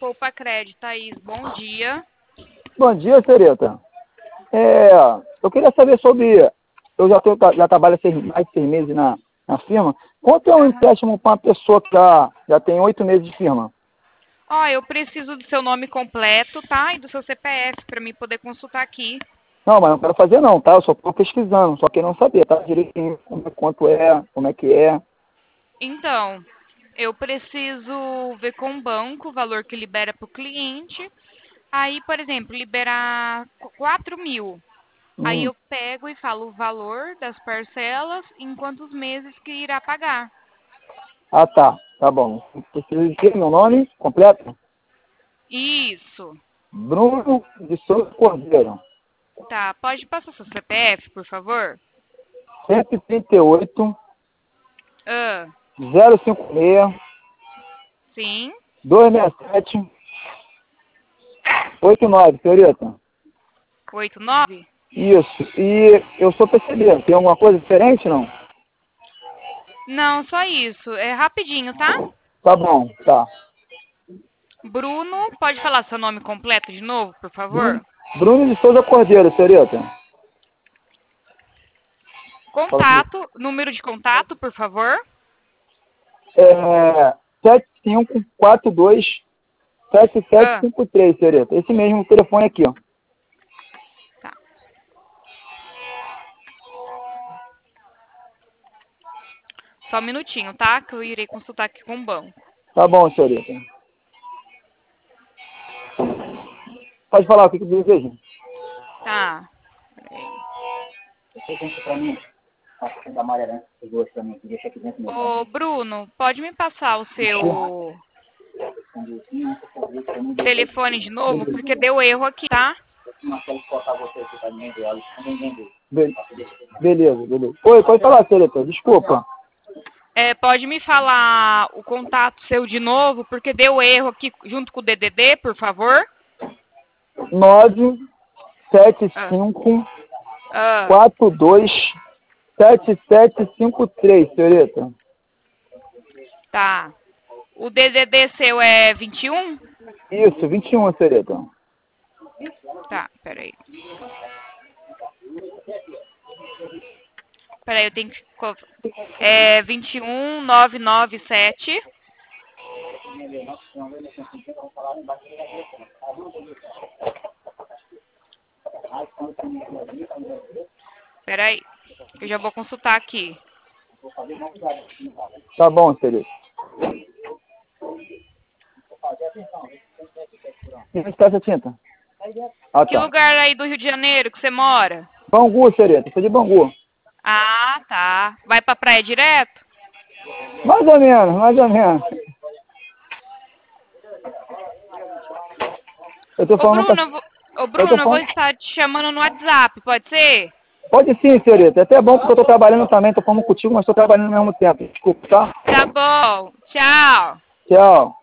Oupacred, Thaís, bom dia. Bom dia, senhorita. Eu queria saber sobre... Eu já trabalho há mais de 6 meses na firma. Quanto é um empréstimo para uma pessoa que já tem 8 meses de firma? Ó, eu preciso do seu nome completo, tá? E do seu CPF para mim poder consultar aqui. Não, mas não quero fazer não, tá? Eu só estou pesquisando, só querendo saber, tá? Direitinho quanto é, como é que é. Então, eu preciso ver com o banco o valor que libera para o cliente. Aí, por exemplo, liberar 4.000. Aí eu pego e falo o valor das parcelas em quantos meses que irá pagar. Ah, tá. Tá bom. Preciso dizer meu nome completo? Isso. Bruno de Souza Cordeiro. Tá, pode passar seu CPF, por favor? 138 Ah, 056 sim. 267 89, senhorita. 89? Isso. E eu sou percebido. Tem alguma coisa diferente, não? Não, só isso. É rapidinho, tá? Tá bom, tá. Bruno, pode falar seu nome completo de novo, por favor? Bruno de Souza Cordeiro, senhorita. Contato, número de contato, por favor? 7542 Ah, 7753, senhorita. Esse mesmo telefone aqui, ó. tá. Só um minutinho, tá? Que eu irei consultar aqui com o banco. Tá bom, senhorita. Pode falar o que deseja. Tá. Peraí. Pra mim, da Maria, os dois pra mim, deixa aqui dentro mesmo. Ô, Bruno, pode me passar o seu telefone de novo? Porque deu erro aqui, tá? Beleza. Oi, pode falar, senhorita. Desculpa. Pode me falar o contato seu de novo, porque deu erro aqui junto com o DDD, por favor? 975 Ah, 42 7753, senhorita. tá. O DDD seu é 21? Isso, 21, senhorita. Tá, peraí. Peraí, eu tenho que... 21997. Peraí, eu já vou consultar aqui. Tá bom, senhorita. E onde está essa tinta? Ah, Que tá. lugar aí do Rio de Janeiro que você mora? Bangu, senhorita. Sou de Bangu. Ah, tá. Vai pra praia direto? Mais ou menos, mais ou menos. Eu tô Ô, falando Bruno, eu vou estar te chamando no WhatsApp, pode ser? Pode sim, senhorita. É até bom porque eu tô trabalhando também, tô falando contigo, mas tô trabalhando ao mesmo tempo. Desculpa, tá? Tá bom. Tchau. Tchau.